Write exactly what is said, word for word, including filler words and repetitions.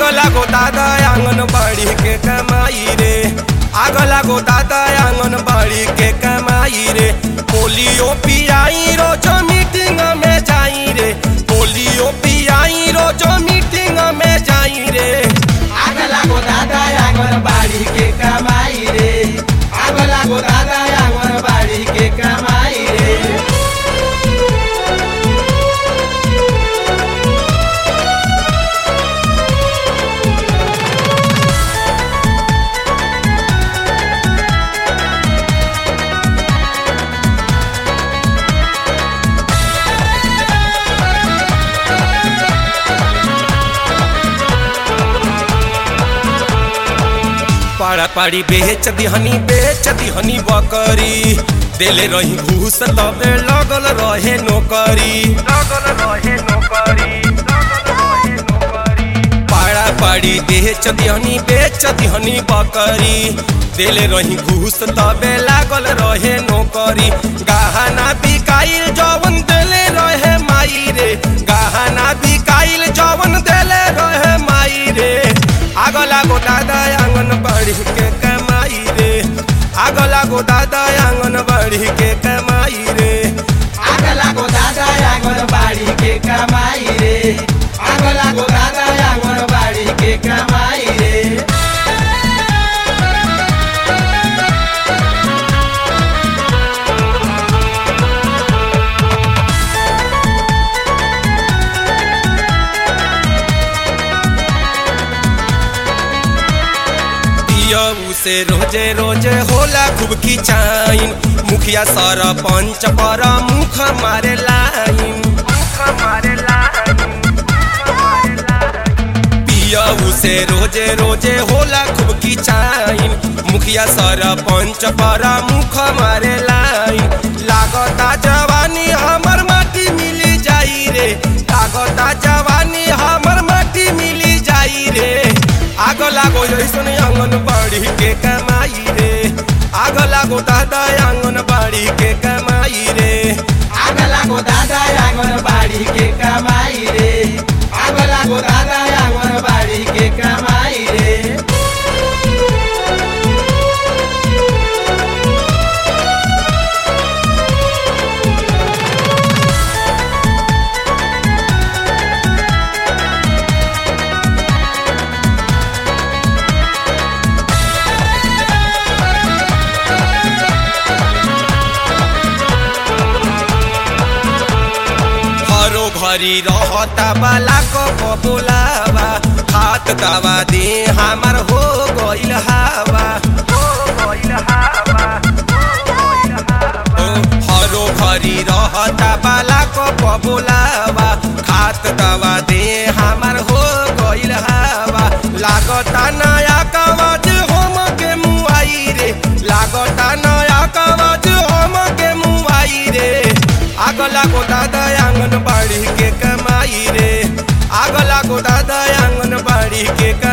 लागो दादा आंगनबाड़ी के कमाई रे, आग लागो दादा आंगनबाड़ी के कमाई रे। पोलियो पियाई रोज मीटिंग में जाई रे, पोलियो पियाई रोज मीटिंग में जाई रे। आग लागो दादा आंगनबाड़ी के कमाई रे, आग लागो दादा आंगनबाड़ी के कमाई रे। पाड़ा पाड़ी बेच दिहनी बेच दिहनी बकरी, देले रही घूस तबे लगल रहे नौकरी, लगल रहे नौकरी, लगल रहे नौकरी। पाड़ा पाड़ी बेच दिहनी बेच दिहनी बकरी, देले रही घूस तबे लागल रहे नौकरी। गहना बिकाइल जवन देले रहे माई रे, गहना बिकाइल जवन देले रहे माई रे। आग लागो दादा आंगनबाड़ी के कमाई रे, आग लागो दादा आंगनबाड़ी के कमाई रे। आग लागो दादा आंगनबाड़ी के कमाई रे, आग लागो दादा आंगनबाड़ी के कमाई रे। से रोजे रोजे होला खूब खिंचाइन, मुखिया सरपंच पर मुख मारे लाइन, मुख मारे लाइन। पियऊ से रोजे रोजे होला खूब खिंचाइन, मुखिया सरपंच पर मुख मारे लाइन। लागता जवानी हमर माटी मिली जाई रे, लागता जवानी हमर माटी मिली जाई रे। आग लागो ऐसन आंगनबाड़ी के कमाई रे, आग लागो दादा आंगनबाड़ी के कमाई रे। आग लागो दादा आंगनबाड़ी के कमाई रे, आग लागो दादा आंगनबाड़ी के कमाई रे। घरी रहता बाला को बोलावा, हाथ दवा दे हमार हो गइल हवा, हो गइल हवा, हरो घरी रहता बाला को बोलावा, हाथ दवा दे हमार हो गइल हवा। लागता नया कवच हम के मुआई रे, लागता नया कवच हम के मुआई रे। आग लागो दादा आंगनबाड़ी के कमाई रे, आग लागो दादा आंगनबाड़ी के